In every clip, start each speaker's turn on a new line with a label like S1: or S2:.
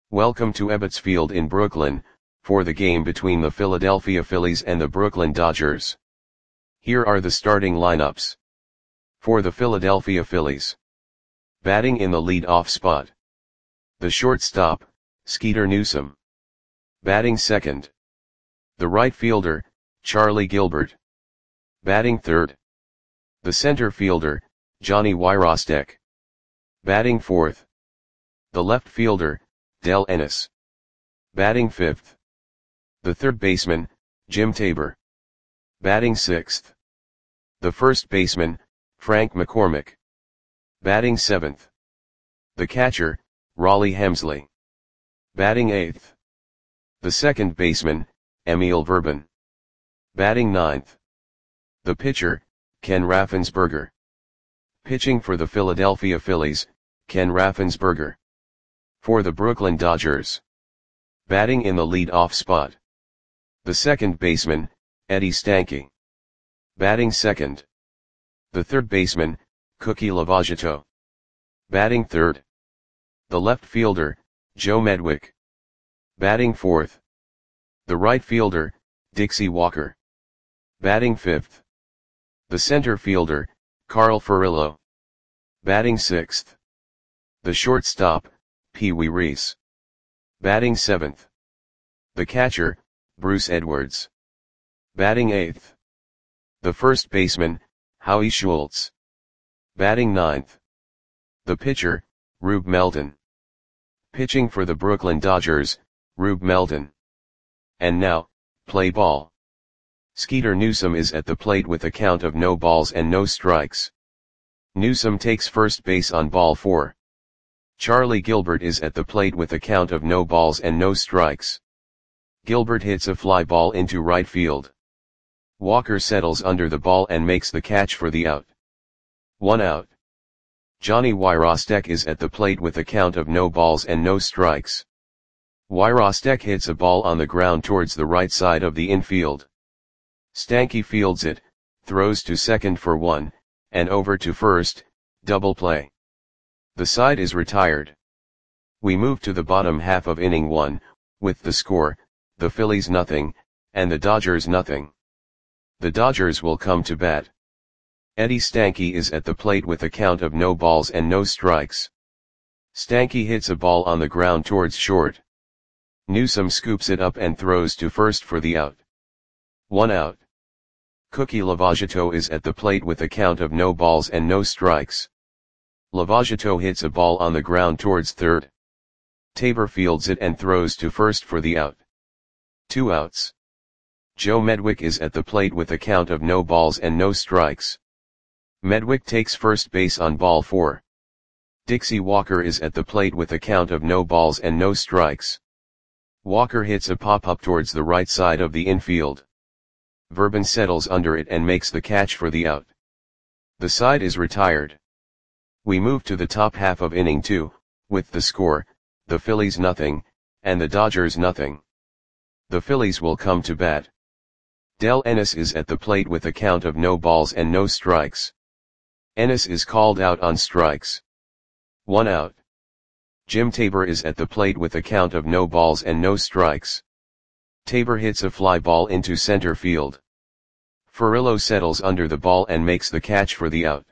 S1: Welcome to Ebbets Field in Brooklyn, for the game between the Philadelphia Phillies and the Brooklyn Dodgers. Here are the starting lineups. For the Philadelphia Phillies. Batting in the lead-off spot. The shortstop, Skeeter Newsom. Batting second. The right fielder, Charlie Gilbert. Batting third. The center fielder, Johnny Wyrostek. Batting fourth. The left fielder, Del Ennis. Batting fifth. The third baseman, Jim Tabor. Batting sixth. The first baseman, Frank McCormick. Batting seventh. The catcher, Rollie Hemsley. Batting eighth. The second baseman, Emil Verban. Batting ninth. The pitcher, Ken Raffensperger. Pitching for the Philadelphia Phillies, Ken Raffensperger. For the Brooklyn Dodgers. Batting in the lead-off spot. The second baseman, Eddie Stanky. Batting second. The third baseman, Cookie Lavagetto. Batting third. The left fielder, Joe Medwick. Batting fourth. The right fielder, Dixie Walker. Batting fifth. The center fielder, Carl Furillo. Batting sixth. The shortstop, Pee Wee Reese. Batting seventh. The catcher, Bruce Edwards. Batting eighth. The first baseman, Howie Schultz. Batting ninth. The pitcher, Rube Melton. Pitching for the Brooklyn Dodgers, Rube Melton. And now, play ball. Skeeter Newsom is at the plate with a count of no balls and no strikes. Newsom takes first base on ball 4. Charlie Gilbert is at the plate with a count of no balls and no strikes. Gilbert hits a fly ball into right field. Walker settles under the ball and makes the catch for the out. 1 out. Johnny Wyrostek is at the plate with a count of no balls and no strikes. Wyrostek hits a ball on the ground towards the right side of the infield. Stanky fields it, throws to second for 1, and over to first, double play. The side is retired. We move to the bottom half of inning 1, with the score, the Phillies nothing, and the Dodgers nothing. The Dodgers will come to bat. Eddie Stanky is at the plate with a count of no balls and no strikes. Stanky hits a ball on the ground towards short. Newsom scoops it up and throws to first for the out. 1 out. Cookie Lavagetto is at the plate with a count of no balls and no strikes. Lavagetto hits a ball on the ground towards third. Tabor fields it and throws to first for the out. 2 outs. Joe Medwick is at the plate with a count of no balls and no strikes. Medwick takes first base on ball 4. Dixie Walker is at the plate with a count of no balls and no strikes. Walker hits a pop-up towards the right side of the infield. Verban settles under it and makes the catch for the out. The side is retired. We move to the top half of inning 2, with the score, the Phillies nothing, and the Dodgers nothing. The Phillies will come to bat. Del Ennis is at the plate with a count of no balls and no strikes. Ennis is called out on strikes. 1 out. Jim Tabor is at the plate with a count of no balls and no strikes. Tabor hits a fly ball into center field. Furillo settles under the ball and makes the catch for the out.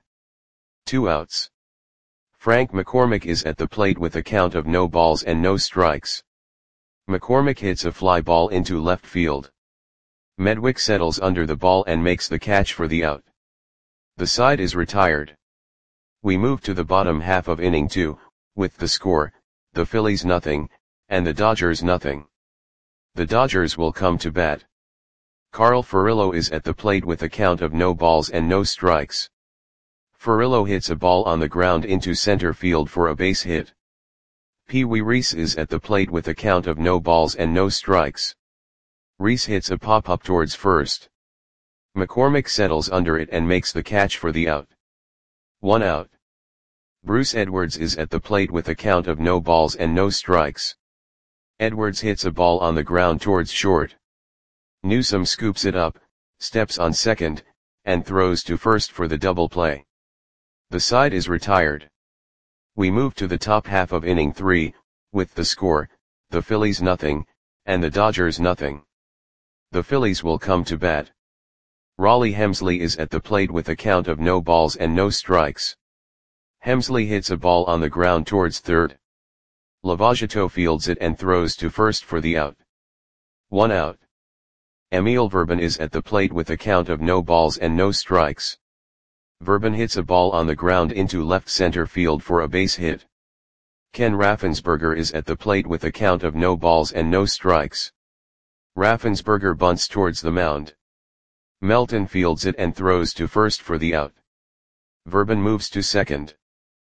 S1: 2 outs. Frank McCormick is at the plate with a count of no balls and no strikes. McCormick hits a fly ball into left field. Medwick settles under the ball and makes the catch for the out. The side is retired. We move to the bottom half of inning 2, with the score, the Phillies nothing, and the Dodgers nothing. The Dodgers will come to bat. Carl Furillo is at the plate with a count of no balls and no strikes. Furillo hits a ball on the ground into center field for a base hit. Pee Wee Reese is at the plate with a count of no balls and no strikes. Reese hits a pop-up towards first. McCormick settles under it and makes the catch for the out. 1 out. Bruce Edwards is at the plate with a count of no balls and no strikes. Edwards hits a ball on the ground towards short. Newsom scoops it up, steps on second, and throws to first for the double play. The side is retired. We move to the top half of inning 3, with the score, the Phillies nothing, and the Dodgers nothing. The Phillies will come to bat. Raleigh Hemsley is at the plate with a count of no balls and no strikes. Hemsley hits a ball on the ground towards third. Lavageto fields it and throws to first for the out. 1 out. Emil Verban is at the plate with a count of no balls and no strikes. Verban hits a ball on the ground into left center field for a base hit. Ken Raffensperger is at the plate with a count of no balls and no strikes. Raffensperger bunts towards the mound. Melton fields it and throws to first for the out. Verban moves to second.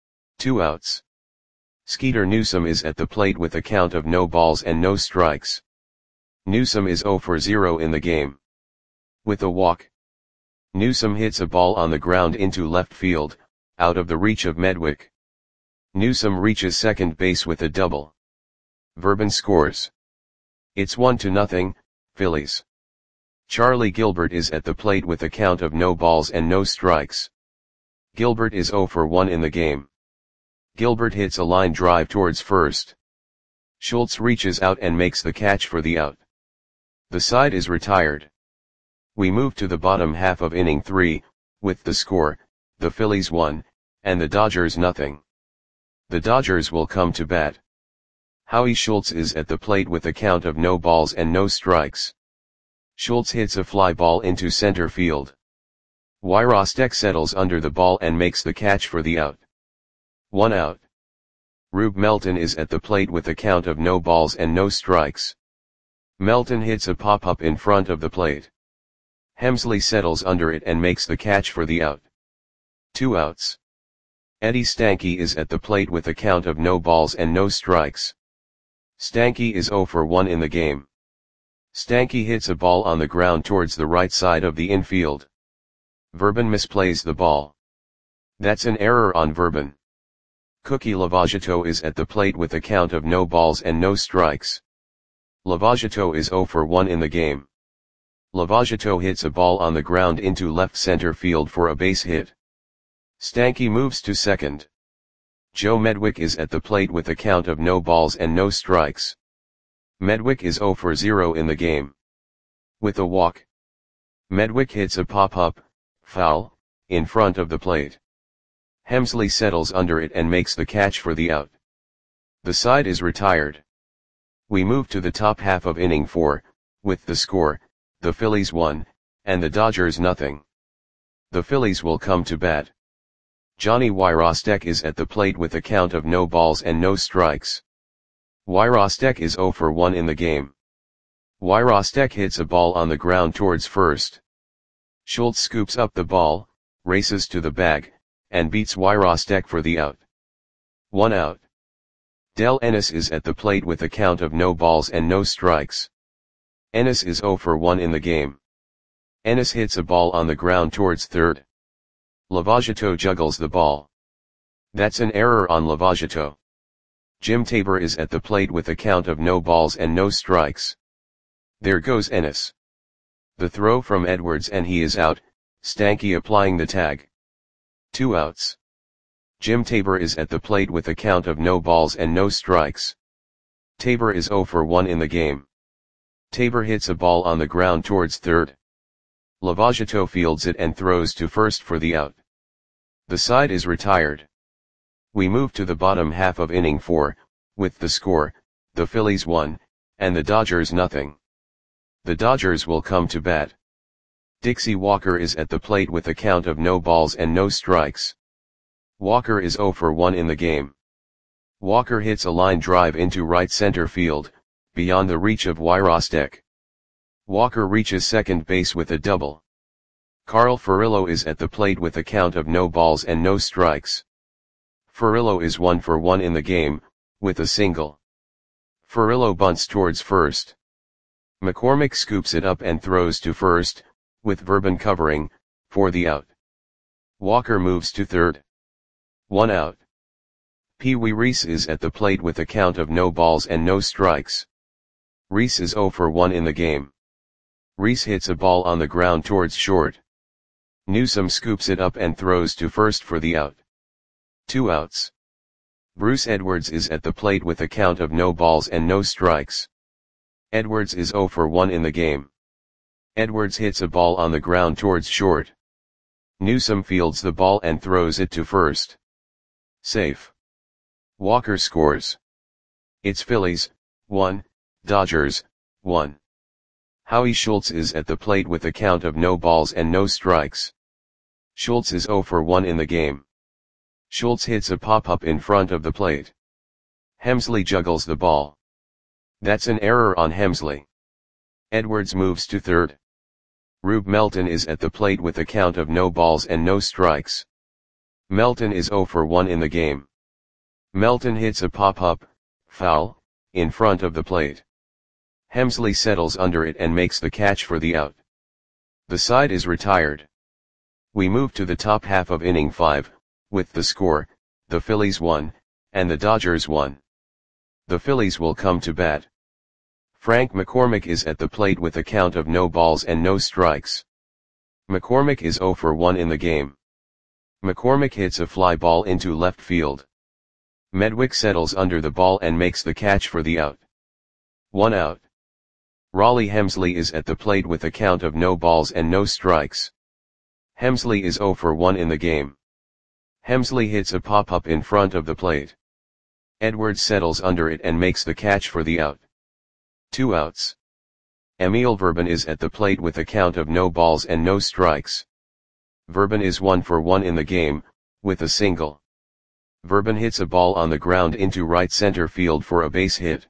S1: 2 outs. Skeeter Newsome is at the plate with a count of no balls and no strikes. Newsome is 0 for 0 in the game. With a walk. Newsome hits a ball on the ground into left field, out of the reach of Medwick. Newsome reaches second base with a double. Verban scores. It's 1-0, Phillies. Charlie Gilbert is at the plate with a count of no balls and no strikes. Gilbert is 0 for 1 in the game. Gilbert hits a line drive towards first. Schultz reaches out and makes the catch for the out. The side is retired. We move to the bottom half of inning 3, with the score, the Phillies 1, and the Dodgers nothing. The Dodgers will come to bat. Howie Schultz is at the plate with a count of no balls and no strikes. Schultz hits a fly ball into center field. Wyrostek settles under the ball and makes the catch for the out. 1 out. Rube Melton is at the plate with a count of no balls and no strikes. Melton hits a pop-up in front of the plate. Hemsley settles under it and makes the catch for the out. 2 outs. Eddie Stanky is at the plate with a count of no balls and no strikes. Stanky is 0 for 1 in the game. Stanky hits a ball on the ground towards the right side of the infield. Verban misplays the ball. That's an error on Verban. Cookie Lavageto is at the plate with a count of no balls and no strikes. Lavageto is 0 for 1 in the game. Lavageto hits a ball on the ground into left center field for a base hit. Stanky moves to second. Joe Medwick is at the plate with a count of no balls and no strikes. Medwick is 0 for 0 in the game. With a walk. Medwick hits a pop-up, foul, in front of the plate. Hemsley settles under it and makes the catch for the out. The side is retired. We move to the top half of inning 4, with the score, the Phillies 1, and the Dodgers nothing. The Phillies will come to bat. Johnny Wyrostek is at the plate with a count of no balls and no strikes. Wyrostek is 0 for 1 in the game. Wyrostek hits a ball on the ground towards first. Schultz scoops up the ball, races to the bag, and beats Wyrostek for the out. 1 out. Del Ennis is at the plate with a count of no balls and no strikes. Ennis is 0 for 1 in the game. Ennis hits a ball on the ground towards third. Lavageto juggles the ball. That's an error on Lavageto. Jim Tabor is at the plate with a count of no balls and no strikes. There goes Ennis. The throw from Edwards and he is out, Stanky applying the tag. 2 outs. Jim Tabor is at the plate with a count of no balls and no strikes. Tabor is 0 for 1 in the game. Tabor hits a ball on the ground towards third. Lavageto fields it and throws to first for the out. The side is retired. We move to the bottom half of inning 4, with the score, the Phillies 1, and the Dodgers nothing. The Dodgers will come to bat. Dixie Walker is at the plate with a count of no balls and no strikes. Walker is 0 for 1 in the game. Walker hits a line drive into right center field, beyond the reach of Wyrostek. Walker reaches second base with a double. Carl Furillo is at the plate with a count of no balls and no strikes. Furillo is 1 for 1 in the game, with a single. Furillo bunts towards first. McCormick scoops it up and throws to first, with Verban covering, for the out. Walker moves to third. 1 out. Pee Wee Reese is at the plate with a count of no balls and no strikes. Reese is 0 for 1 in the game. Reese hits a ball on the ground towards short. Newsome scoops it up and throws to first for the out. 2 outs. Bruce Edwards is at the plate with a count of no balls and no strikes. Edwards is 0 for 1 in the game. Edwards hits a ball on the ground towards short. Newsome fields the ball and throws it to first. Safe. Walker scores. It's Phillies, 1, Dodgers, 1. Howie Schultz is at the plate with a count of no balls and no strikes. Schultz is 0 for 1 in the game. Schultz hits a pop-up in front of the plate. Hemsley juggles the ball. That's an error on Hemsley. Edwards moves to third. Rube Melton is at the plate with a count of no balls and no strikes. Melton is 0 for 1 in the game. Melton hits a pop-up, foul, in front of the plate. Hemsley settles under it and makes the catch for the out. The side is retired. We move to the top half of inning 5, with the score, the Phillies 1, and the Dodgers 1. The Phillies will come to bat. Frank McCormick is at the plate with a count of no balls and no strikes. McCormick is 0 for 1 in the game. McCormick hits a fly ball into left field. Medwick settles under the ball and makes the catch for the out. 1 out. Raleigh Hemsley is at the plate with a count of no balls and no strikes. Hemsley is 0 for 1 in the game. Hemsley hits a pop-up in front of the plate. Edwards settles under it and makes the catch for the out. 2 outs. Emil Verban is at the plate with a count of no balls and no strikes. Verban is 1 for 1 in the game, with a single. Verban hits a ball on the ground into right center field for a base hit.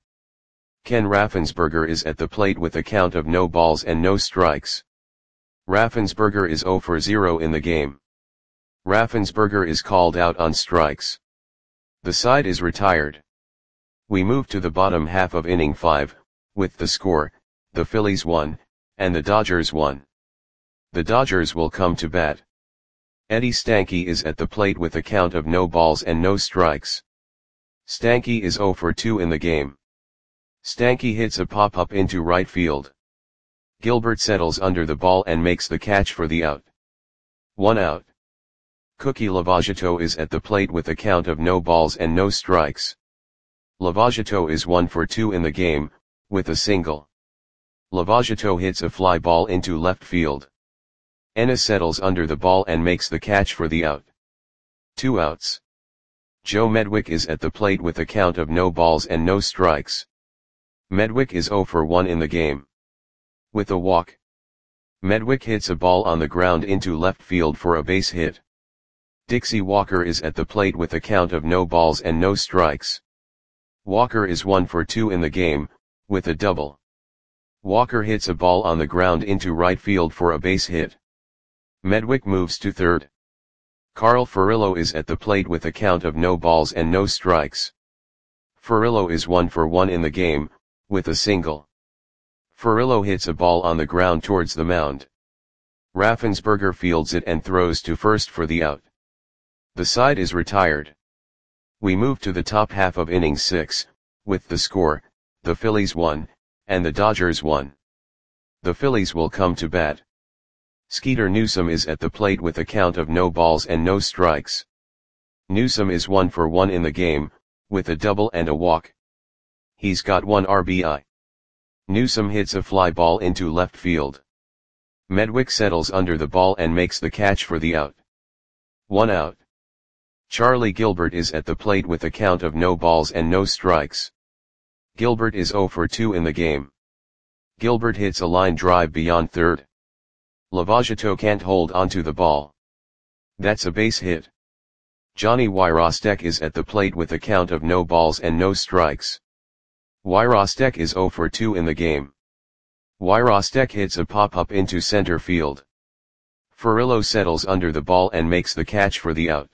S1: Ken Raffensperger is at the plate with a count of no balls and no strikes. Raffensperger is 0 for 0 in the game. Raffensperger is called out on strikes. The side is retired. We move to the bottom half of inning 5, with the score, the Phillies 1, and the Dodgers 1. The Dodgers will come to bat. Eddie Stanky is at the plate with a count of no balls and no strikes. Stanky is 0 for 2 in the game. Stanky hits a pop-up into right field. Gilbert settles under the ball and makes the catch for the out. 1 out. Cookie Lavageto is at the plate with a count of no balls and no strikes. Lavageto is 1 for 2 in the game, with a single. Lavageto hits a fly ball into left field. Ennis settles under the ball and makes the catch for the out. 2 outs. Joe Medwick is at the plate with a count of no balls and no strikes. Medwick is 0 for 1 in the game. With a walk. Medwick hits a ball on the ground into left field for a base hit. Dixie Walker is at the plate with a count of no balls and no strikes. Walker is 1 for 2 in the game, with a double. Walker hits a ball on the ground into right field for a base hit. Medwick moves to third. Carl Furillo is at the plate with a count of no balls and no strikes. Furillo is 1 for 1 in the game, with a single. Furillo hits a ball on the ground towards the mound. Raffensperger fields it and throws to first for the out. The side is retired. We move to the top half of inning 6, with the score, the Phillies 1, and the Dodgers 1. The Phillies will come to bat. Skeeter Newsome is at the plate with a count of no balls and no strikes. Newsome is 1 for 1 in the game, with a double and a walk. He's got 1 RBI. Newsome hits a fly ball into left field. Medwick settles under the ball and makes the catch for the out. 1 out. Charlie Gilbert is at the plate with a count of no balls and no strikes. Gilbert is 0 for 2 in the game. Gilbert hits a line drive beyond third. Lavageto can't hold onto the ball. That's a base hit. Johnny Wyrostek is at the plate with a count of no balls and no strikes. Wyrostek is 0 for 2 in the game. Wyrostek hits a pop-up into center field. Furillo settles under the ball and makes the catch for the out.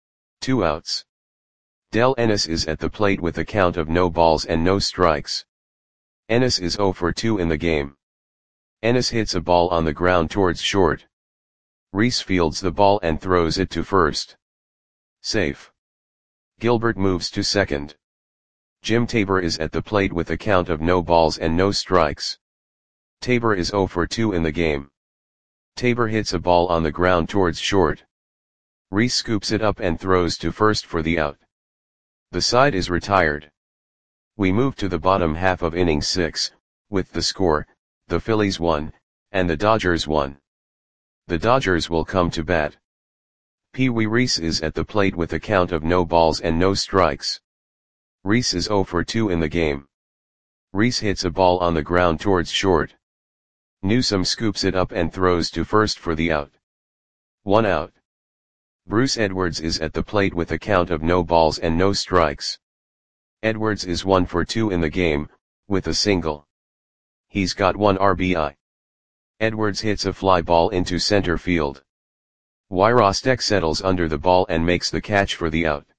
S1: 2 outs. Del Ennis is at the plate with a count of no balls and no strikes. Ennis is 0 for 2 in the game. Ennis hits a ball on the ground towards short. Reese fields the ball and throws it to first. Safe. Gilbert moves to second. Jim Tabor is at the plate with a count of no balls and no strikes. Tabor is 0 for 2 in the game. Tabor hits a ball on the ground towards short. Reese scoops it up and throws to first for the out. The side is retired. We move to the bottom half of inning 6, with the score, the Phillies 1, and the Dodgers 1. The Dodgers will come to bat. Pee Wee Reese is at the plate with a count of no balls and no strikes. Reese is 0 for 2 in the game. Reese hits a ball on the ground towards short. Newsome scoops it up and throws to first for the out. 1 out. Bruce Edwards is at the plate with a count of no balls and no strikes. Edwards is 1 for 2 in the game, with a single. He's got 1 RBI. Edwards hits a fly ball into center field. Wyrostek settles under the ball and makes the catch for the out.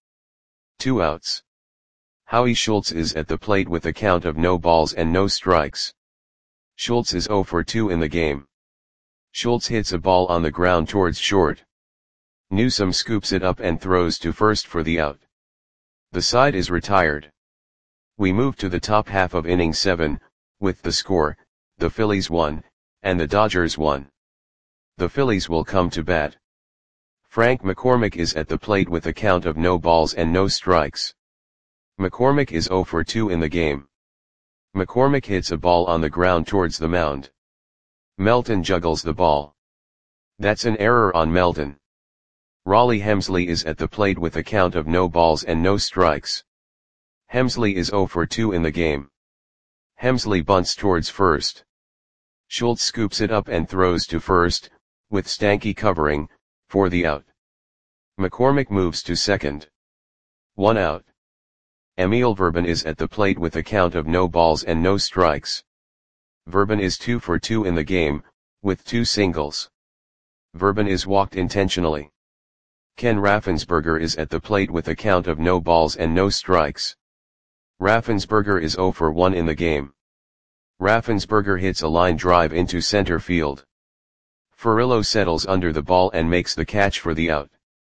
S1: 2 outs. Howie Schultz is at the plate with a count of no balls and no strikes. Schultz is 0 for 2 in the game. Schultz hits a ball on the ground towards short. Newsome scoops it up and throws to first for the out. The side is retired. We move to the top half of inning 7, with the score, the Phillies 1, and the Dodgers 1. The Phillies will come to bat. Frank McCormick is at the plate with a count of no balls and no strikes. McCormick is 0 for 2 in the game. McCormick hits a ball on the ground towards the mound. Melton juggles the ball. That's an error on Melton. Raleigh Hemsley is at the plate with a count of no balls and no strikes. Hemsley is 0 for 2 in the game. Hemsley bunts towards first. Schultz scoops it up and throws to first, with Stanky covering, for the out. McCormick moves to second. 1 out. Emil Verban is at the plate with a count of no balls and no strikes. Verban is 2 for 2 in the game, with 2 singles. Verban is walked intentionally. Ken Raffensperger is at the plate with a count of no balls and no strikes. Raffensperger is 0 for 1 in the game. Raffensperger hits a line drive into center field. Furillo settles under the ball and makes the catch for the out.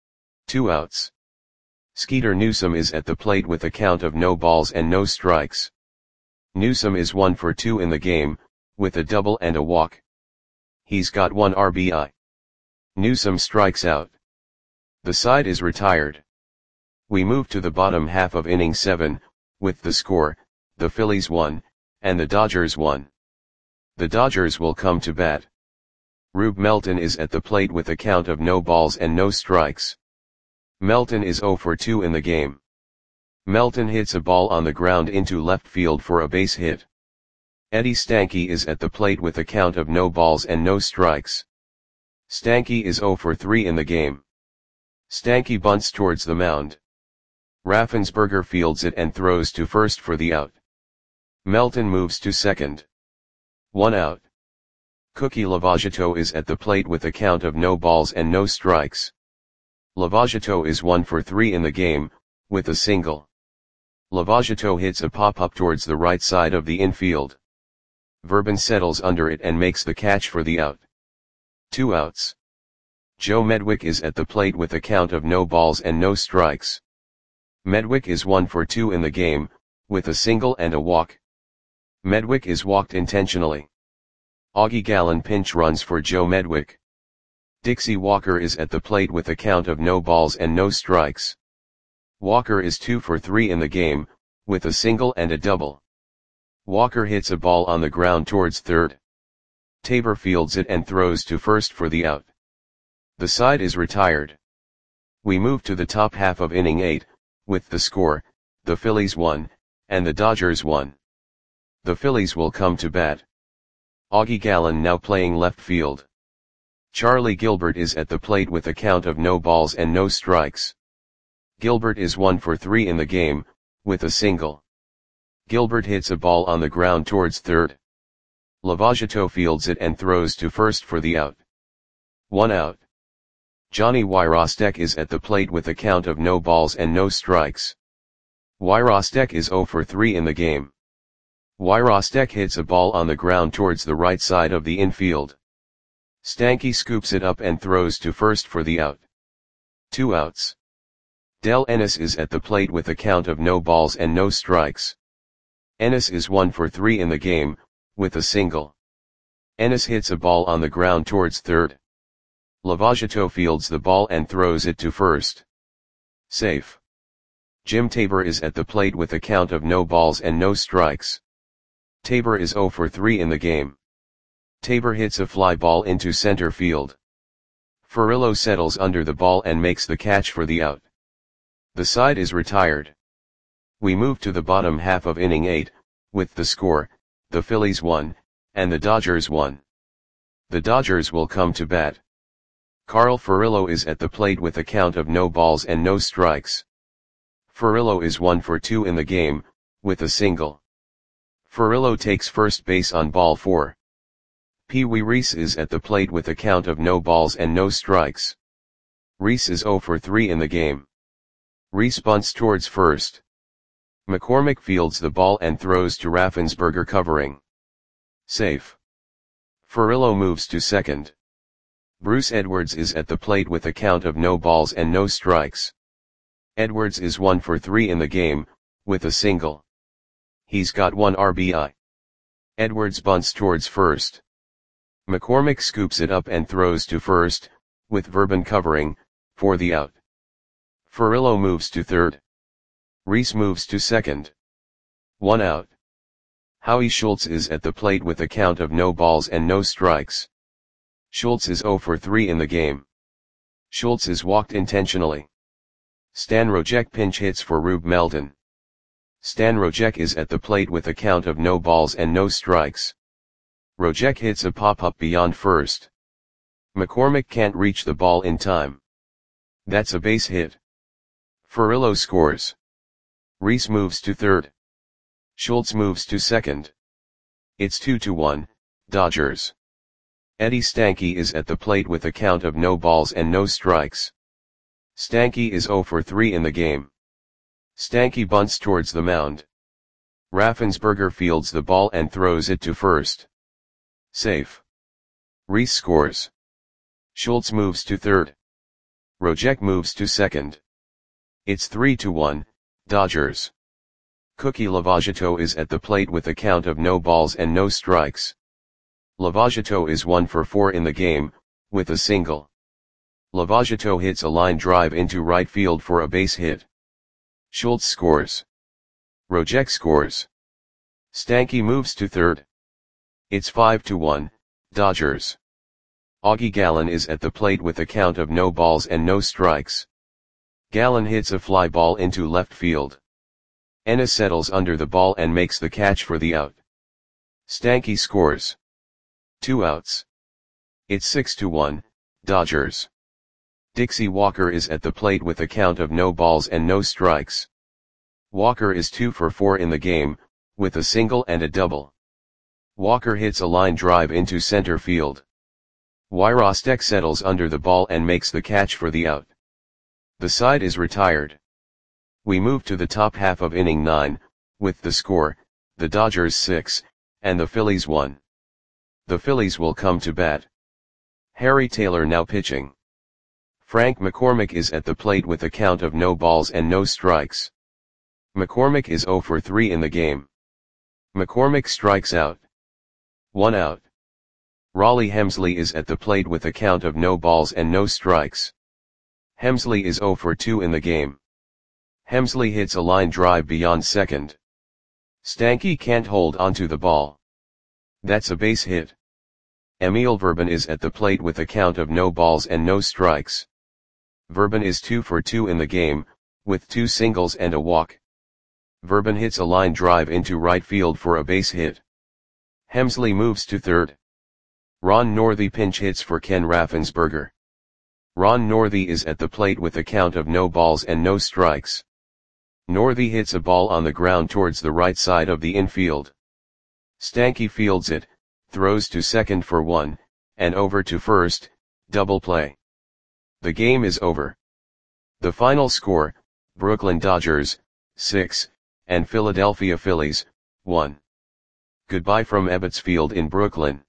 S1: 2 outs. Skeeter Newsome is at the plate with a count of no balls and no strikes. Newsome is 1 for 2 in the game, with a double and a walk. He's got 1 RBI. Newsome strikes out. The side is retired. We move to the bottom half of inning 7, with the score, the Phillies 1, and the Dodgers 1. The Dodgers will come to bat. Rube Melton is at the plate with a count of no balls and no strikes. Melton is 0 for 2 in the game. Melton hits a ball on the ground into left field for a base hit. Eddie Stanky is at the plate with a count of no balls and no strikes. Stanky is 0 for 3 in the game. Stanky bunts towards the mound. Raffensperger fields it and throws to first for the out. Melton moves to second. 1 out. Cookie Lavageto is at the plate with a count of no balls and no strikes. Lavageto is 1 for 3 in the game, with a single. Lavageto hits a pop-up towards the right side of the infield. Verban settles under it and makes the catch for the out. 2 outs. Joe Medwick is at the plate with a count of no balls and no strikes. Medwick is 1 for 2 in the game, with a single and a walk. Medwick is walked intentionally. Augie Gallen pinch runs for Joe Medwick. Dixie Walker is at the plate with a count of no balls and no strikes. Walker is 2 for 3 in the game, with a single and a double. Walker hits a ball on the ground towards third. Tabor fields it and throws to first for the out. The side is retired. We move to the top half of inning 8, with the score, the Phillies 1, and the Dodgers 1. The Phillies will come to bat. Augie Gallen now playing left field. Charlie Gilbert is at the plate with a count of no balls and no strikes. Gilbert is 1 for 3 in the game, with a single. Gilbert hits a ball on the ground towards third. Lavageto fields it and throws to first for the out. 1 out. Johnny Wyrostek is at the plate with a count of no balls and no strikes. Wyrostek is 0 for 3 in the game. Wyrostek hits a ball on the ground towards the right side of the infield. Stanky scoops it up and throws to first for the out. 2 outs. Del Ennis is at the plate with a count of no balls and no strikes. Ennis is 1 for 3 in the game, with a single. Ennis hits a ball on the ground towards third. Lavageto fields the ball and throws it to first. Safe. Jim Tabor is at the plate with a count of no balls and no strikes. Tabor is 0 for 3 in the game. Tabor hits a fly ball into center field. Furillo settles under the ball and makes the catch for the out. The side is retired. We move to the bottom half of inning 8, with the score, the Phillies 1, and the Dodgers 1. The Dodgers will come to bat. Carl Furillo is at the plate with a count of no balls and no strikes. Furillo is 1 for 2 in the game, with a single. Furillo takes first base on ball 4. Pee Wee Reese is at the plate with a count of no balls and no strikes. Reese is 0 for 3 in the game. Reese bunts towards first. McCormick fields the ball and throws to Raffensperger covering. Safe. Furillo moves to second. Bruce Edwards is at the plate with a count of no balls and no strikes. Edwards is 1 for 3 in the game, with a single. He's got 1 RBI. Edwards bunts towards first. McCormick scoops it up and throws to first, with Verban covering, for the out. Furillo moves to third. Reese moves to second. 1 out. Howie Schultz is at the plate with a count of no balls and no strikes. Schultz is 0 for 3 in the game. Schultz is walked intentionally. Stan Rojek pinch hits for Rube Melton. Stan Rojek is at the plate with a count of no balls and no strikes. Rojek hits a pop-up beyond first. McCormick can't reach the ball in time. That's a base hit. Furillo scores. Reese moves to third. Schultz moves to second. It's 2-1, Dodgers. Eddie Stanky is at the plate with a count of no balls and no strikes. Stanky is 0 for 3 in the game. Stanky bunts towards the mound. Raffensperger fields the ball and throws it to first. Safe. Reese scores. Schultz moves to third. Rojek moves to second. It's 3-1, Dodgers. Cookie Lavagetto is at the plate with a count of no balls and no strikes. Lavagetto is 1 for 4 in the game, with a single. Lavagetto hits a line drive into right field for a base hit. Schultz scores. Rojek scores. Stanky moves to third. It's 5-1, Dodgers. Augie Gallen is at the plate with a count of no balls and no strikes. Gallen hits a fly ball into left field. Ennis settles under the ball and makes the catch for the out. Stanky scores. 2 outs. It's 6-1, Dodgers. Dixie Walker is at the plate with a count of no balls and no strikes. Walker is 2 for 4 in the game, with a single and a double. Walker hits a line drive into center field. Wyrostek settles under the ball and makes the catch for the out. The side is retired. We move to the top half of inning 9, with the score, the Dodgers 6, and the Phillies 1. The Phillies will come to bat. Harry Taylor now pitching. Frank McCormick is at the plate with a count of no balls and no strikes. McCormick is 0 for 3 in the game. McCormick strikes out. 1 out. Raleigh Hemsley is at the plate with a count of no balls and no strikes. Hemsley is 0 for 2 in the game. Hemsley hits a line drive beyond second. Stanky can't hold onto the ball. That's a base hit. Emil Verban is at the plate with a count of no balls and no strikes. Verban is 2 for 2 in the game, with 2 singles and a walk. Verban hits a line drive into right field for a base hit. Hemsley moves to third. Ron Northey pinch hits for Ken Raffensperger. Ron Northey is at the plate with a count of no balls and no strikes. Northey hits a ball on the ground towards the right side of the infield. Stanky fields it, throws to second for 1, and over to first, double play. The game is over. The final score, Brooklyn Dodgers, 6, and Philadelphia Phillies, 1. Goodbye from Ebbets Field in Brooklyn.